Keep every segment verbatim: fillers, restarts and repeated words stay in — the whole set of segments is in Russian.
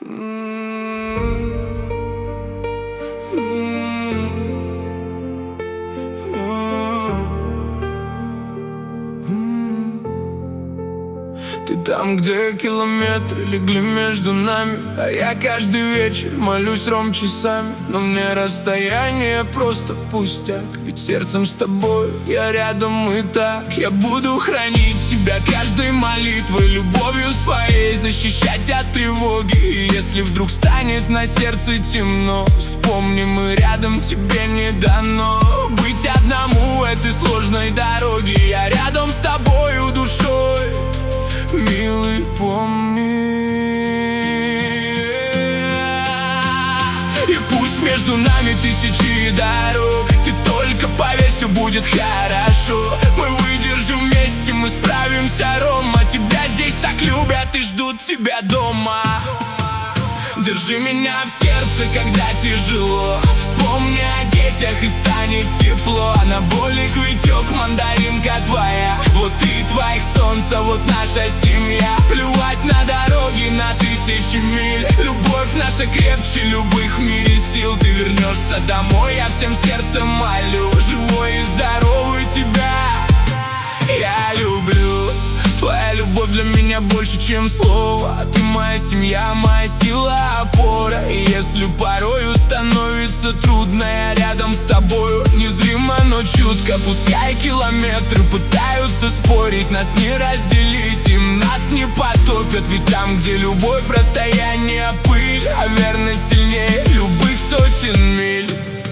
Ты там, где километры легли между нами, а я каждый вечер молюсь ром часами. Но мне расстояние просто пустяк, ведь сердцем с тобой я рядом и так. Я буду хранить тебя каждой молитвой, любовью своей защищать от тревоги. И если вдруг станет на сердце темно, вспомни, мы рядом, тебе не дано быть одному в этой сложной дороге. Я рядом с тобою душой, милый, помни. И пусть между нами тысячи дорог, ты только поверь, все будет хорошо. Мы выдержим вместе, мы справимся, Рома. Тебя здесь так любят и ждут тебя дома. Держи меня в сердце, когда тяжело. Вспомни о детях и станет тепло. Анаболик, Витек, мандаринка твоя. Вот и твоих солнца, вот наша семья. Плювать на дороге на тысячи миль. Любовь наша крепче любых в мире сил. Ты вернешься домой, я всем сердцем молю. Живой и здоровый тебя я люблю. Твоя любовь для меня больше, чем слово. Ты моя семья, моя сила, опора. И если порою становится трудно, я рядом с тобою, незримо, но чутко. Пускай километры пытаются спорить, нас не разделить, им нас не потопят. Ведь там, где любовь, расстояние пыль, а верность сильнее любых сотен миль.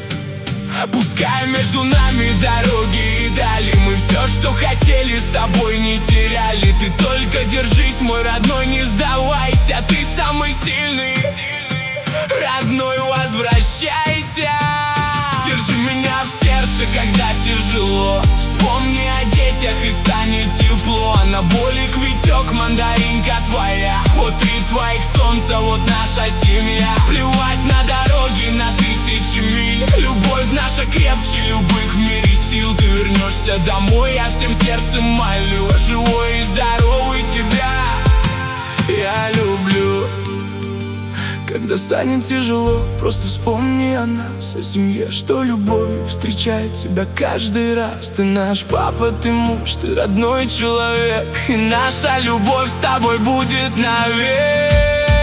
Пускай между нами дороги и дали, мы все, что хотели, с тобой не теряли. Ты только держись, мой родной, не сдавайся. Ты самый сильный, родной, возвращайся. Держи меня в сердце, когда тяжело. Вспомни о детях и станет тепло. Анаболик, Витек, мандаринка твоя. Вот и твоих солнца, вот наша семья. Плевать на дороги на тысячи миль. Любовь наша крепче любых в мире сил. Ты вернешься домой, я всем сердцем молю. Живой и здоровый тебя я люблю. Когда станет тяжело, просто вспомни о нас, о семье, что любовью встречает тебя каждый раз. Ты наш папа, ты муж, ты родной человек, и наша любовь с тобой будет навек.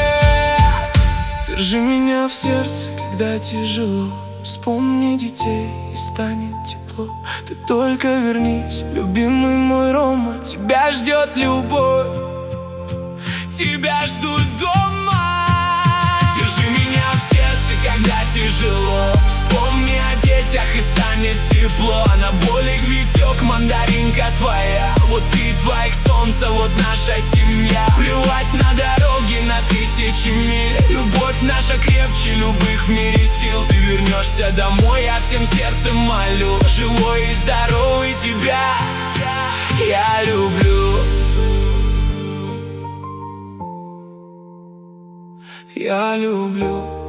Держи меня в сердце, когда тяжело. Вспомни детей и станет тепло. Ты только вернись, любимый мой Рома. Тебя ждет любовь, тебя ждут дома. Держи меня в сердце, когда тяжело. Вспомни о детях и станет тепло. Анаболик, Витек, мандаринка твоя. Вот и твоих солнца, вот наша семья. Плювать на дороге на тысячи миль. Любовь наша крепче любых в мире сил. Ты вернешься домой, я всем сердцем молю. Живой и здоровый тебя я люблю. Я люблю.